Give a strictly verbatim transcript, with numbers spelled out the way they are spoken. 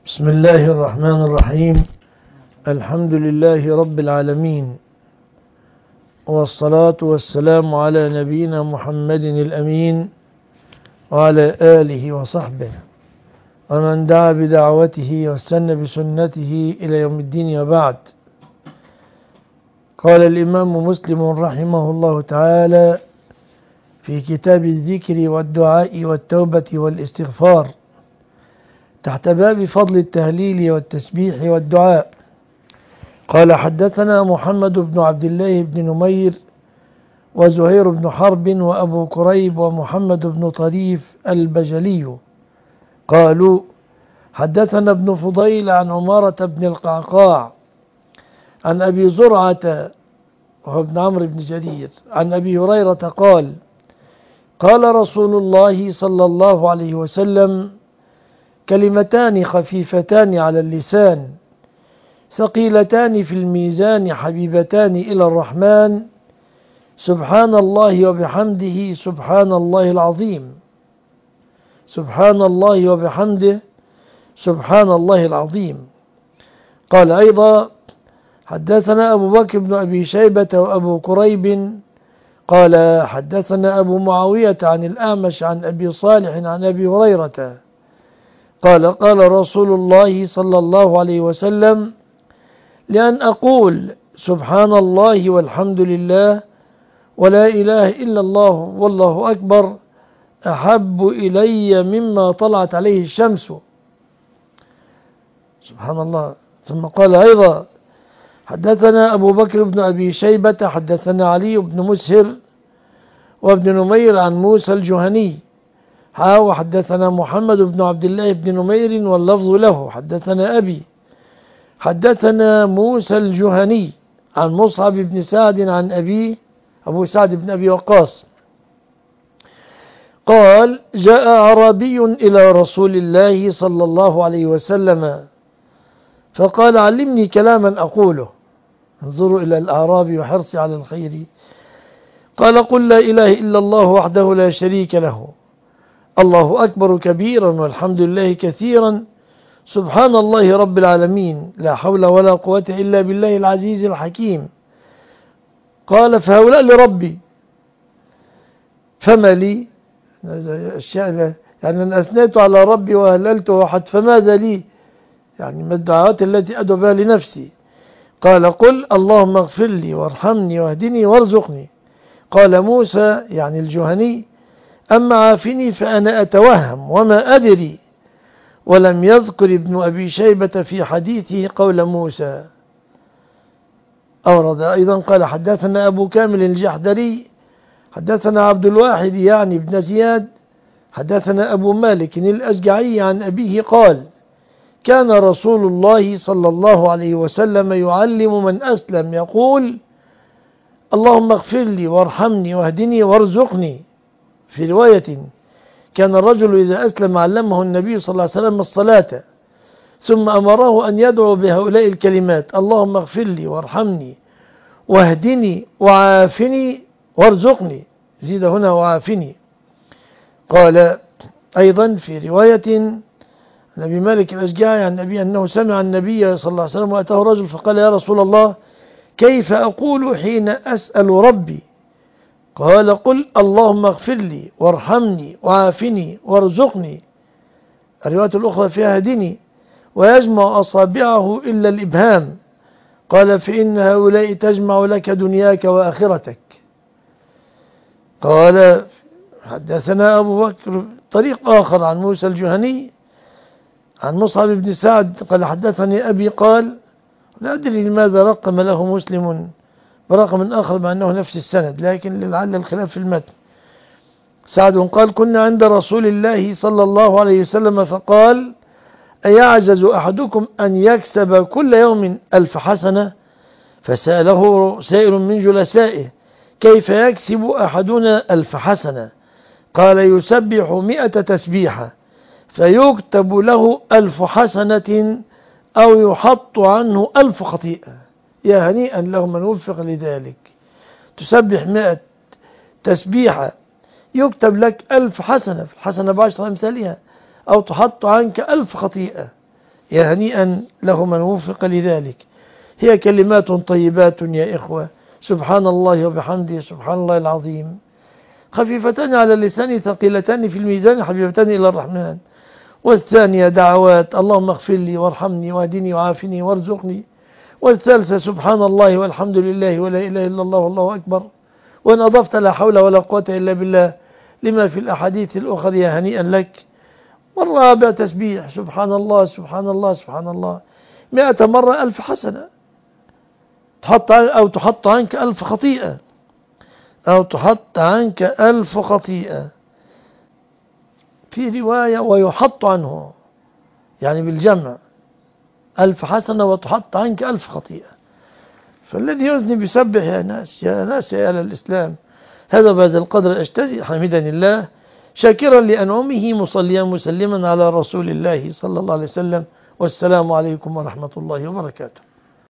بسم الله الرحمن الرحيم. الحمد لله رب العالمين، والصلاة والسلام على نبينا محمد الأمين وعلى آله وصحبه ومن دعا بدعوته واستنى بسنته إلى يوم الدين. وبعد، قال الإمام مسلم رحمه الله تعالى في كتاب الذكر والدعاء والتوبة والاستغفار تحت باب فضل التهليل والتسبيح والدعاء، قال: حدثنا محمد بن عبد الله بن نمير وزهير بن حرب وأبو كريب ومحمد بن طريف البجلي قالوا: حدثنا ابن فضيل عن عمارة بن القعقاع عن أبي زرعة وهو ابن عمرو بن جرير عن أبي هريرة قال: قال رسول الله صلى الله عليه وسلم: كلمتان خفيفتان على اللسان ثقيلتان في الميزان حبيبتان إلى الرحمن، سبحان الله وبحمده سبحان الله العظيم، سبحان الله وبحمده سبحان الله العظيم. قال أيضا: حدثنا أبو بكر بن أبي شيبة وأبو كريب قال: حدثنا أبو معاوية عن الأعمش عن أبي صالح عن أبي هريرة قال: قال رسول الله صلى الله عليه وسلم: لأن أقول سبحان الله والحمد لله ولا إله إلا الله والله أكبر أحب إلي مما طلعت عليه الشمس. سبحان الله. ثم قال أيضا: حدثنا أبو بكر بن أبي شيبة حدثنا علي بن مسهر وابن نمير عن موسى الجهني ها وحدثنا محمد بن عبد الله بن نمير واللفظ له حدثنا أبي حدثنا موسى الجهني عن مصعب بن سعد عن أبيه أبو سعد بن أبي وقاص قال: جاء أعرابي إلى رسول الله صلى الله عليه وسلم فقال: علمني كلاما أقوله. انظروا إلى الأعرابي وحرصي على الخير. قال: قل لا إله إلا الله وحده لا شريك له، الله أكبر كبيرا والحمد لله كثيرا، سبحان الله رب العالمين، لا حول ولا قوة إلا بالله العزيز الحكيم. قال: فهؤلاء لربي فما لي؟ يعني أنا أثنيت على ربي وهللت وحد، فماذا لي؟ يعني ما الدعوات التي أدعو بها لنفسي؟ قال: قل اللهم اغفر لي وارحمني واهدني وارزقني. قال موسى يعني الجهني: أما عافني فأنا أتوهم وما أدري. ولم يذكر ابن أبي شيبة في حديثه قول موسى. أورد أيضا قال: حدثنا أبو كامل الجحدري حدثنا عبد الواحد يعني ابن زياد حدثنا أبو مالك الأشجعي عن أبيه قال: كان رسول الله صلى الله عليه وسلم يعلم من أسلم يقول: اللهم اغفر لي وارحمني واهدني وارزقني. في رواية: كان الرجل إذا أسلم علمه النبي صلى الله عليه وسلم الصلاة ثم أمره أن يدعو بهؤلاء الكلمات: اللهم اغفر لي وارحمني واهدني وعافني وارزقني. زيد هنا وعافني. قال أيضا في رواية نبي مالك الأشجعي عن أبي أنه سمع النبي صلى الله عليه وسلم وأتاه رجل فقال: يا رسول الله، كيف أقول حين أسأل ربي؟ قال: قل اللهم اغفر لي وارحمني وعافني وارزقني. الرواية الأخرى فيها هدني، ويجمع أصابعه إلا الإبهام. قال: فإن هؤلاء تجمع لك دنياك وآخرتك. قال: حدثنا أبو بكر طريق آخر عن موسى الجهني عن مصعب بن سعد قال: حدثني أبي قال: لا أدري لماذا رقم له مسلم برقم آخر مع أنه نفس السند، لكن لعل الخلاف في المتن. سعد قال: كنا عند رسول الله صلى الله عليه وسلم فقال: أيعجز أحدكم أن يكسب كل يوم ألف حسنة؟ فسأله سائل من جلسائه: كيف يكسب أحدنا ألف حسنة؟ قال: يسبح مئة تسبيحة فيكتب له ألف حسنة أو يحط عنه ألف خطيئة. يا هنيئا له من وفق لذلك. تسبح مئة تسبيحة يكتب لك ألف حسنة، في الحسنة بعشر أمثالها، أو تحط عنك ألف خطيئة. يا هنيئا له من وفق لذلك. هي كلمات طيبات يا إخوة، سبحان الله وبحمده سبحان الله العظيم، خفيفتان على اللسان ثقيلتان في الميزان حبيبتان إلى الرحمن. والثانية دعوات اللهم اغفر لي وارحمني واهدني وعافني وارزقني. والثالثة سبحان الله والحمد لله ولا إله إلا الله والله أكبر. وإن أضفت لا حول ولا قوة إلا بالله لما في الأحاديث الأخرى يا هنيئا لك. والرابع تسبيح سبحان الله سبحان الله سبحان الله مئة مرة ألف حسنة، تحط أو تحط عنك ألف خطيئة، أو تحط عنك ألف خطيئة. في رواية ويحط عنه، يعني بالجمع، ألف حسنة وتحط عنك ألف خطيئة. فالذي يذنب يسبح يا ناس يا ناس يا أهل الإسلام. هذا بهذا القدر أجتزي حمدني الله شاكرا لأنعمه مصليا مسلما على رسول الله صلى الله عليه وسلم. والسلام عليكم ورحمة الله وبركاته.